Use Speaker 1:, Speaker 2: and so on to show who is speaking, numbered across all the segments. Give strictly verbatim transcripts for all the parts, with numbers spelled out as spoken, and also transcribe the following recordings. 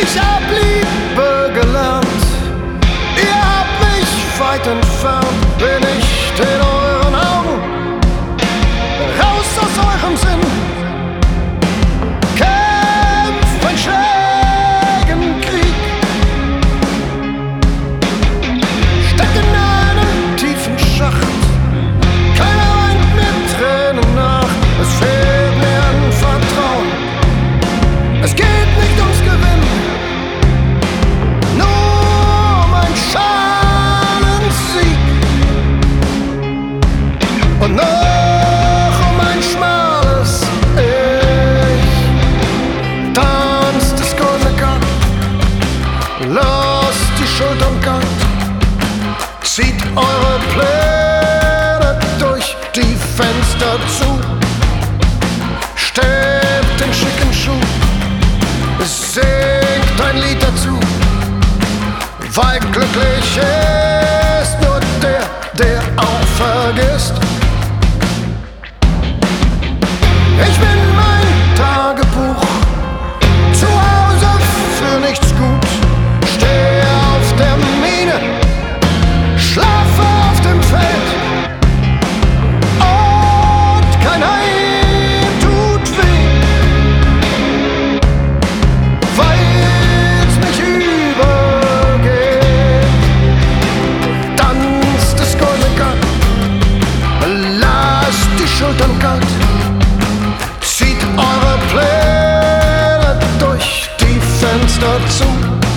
Speaker 1: Ich hab Liebe gelernt, ihr habt mich weit entfernt, bin ich in euren Augen, raus aus eurem Sinn. Kämpft ein schrägen Krieg, steckt in einem tiefen Schacht, keiner weint mir Tränen nach, es fehlt mir an Vertrauen, es geht nicht ums Gewinnen, nur um ein Schalensieg und noch um ein schmales Ich. Tanzt das goldene Gard, lasst die Schultern kalt, zieht eure Pläne durch die Fenster zu, stellt den schicken Schuh, singt ein Lied dazu, weil glücklich ist nur der, der auch vergisst. Ich bin mein Tagebuch, zu Hause für nichts gut, stehe auf der Mine, schlafe auf dem Feld und kein Heim tut weh, weil's mich übergeht. Tanzt das goldene Gard, lasst die Schultern kalt, zieht eure Pläne durch die Fenster zu,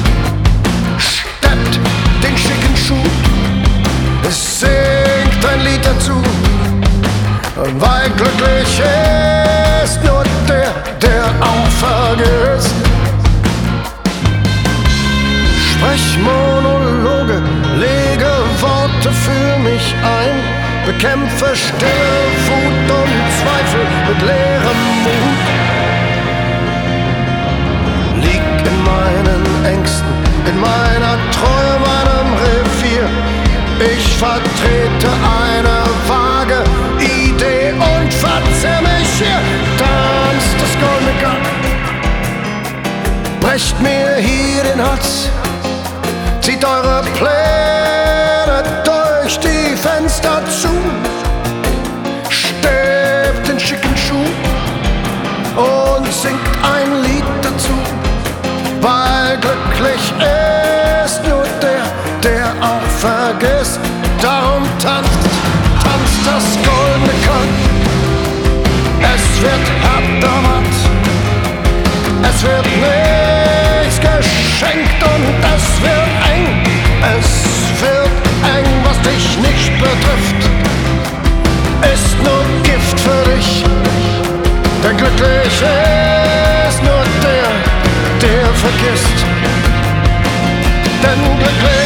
Speaker 1: steppt den schicken Schuh, singt ein Lied dazu, weil glücklich ist nur der, der auch vergisst. Sprech Monologe, lege Worte für mich ein, bekämpfe Stille, Wut und Zweifel mit leerem Mut. Lieg in meinen Ängsten, in meiner Treue, meinem Revier. Ich vertrete eine vage Idee und verzehr mich hier. Tanzt das goldene Gard, brecht mir hier den Hals, zieht eure Pläne durch die Fenster zu, stellt den schicken Schuh und singt ein Lied dazu, weil glücklich ist nur der, der auch vergisst. Darum tanzt, tanzt das goldene Gard, es wird hart erwartet, es wird nichts geschenkt und es wird eng, es wird eng, was dich nicht betrifft, ist nur Gift für dich, denn glücklich ist nur der, der vergisst, denn glücklich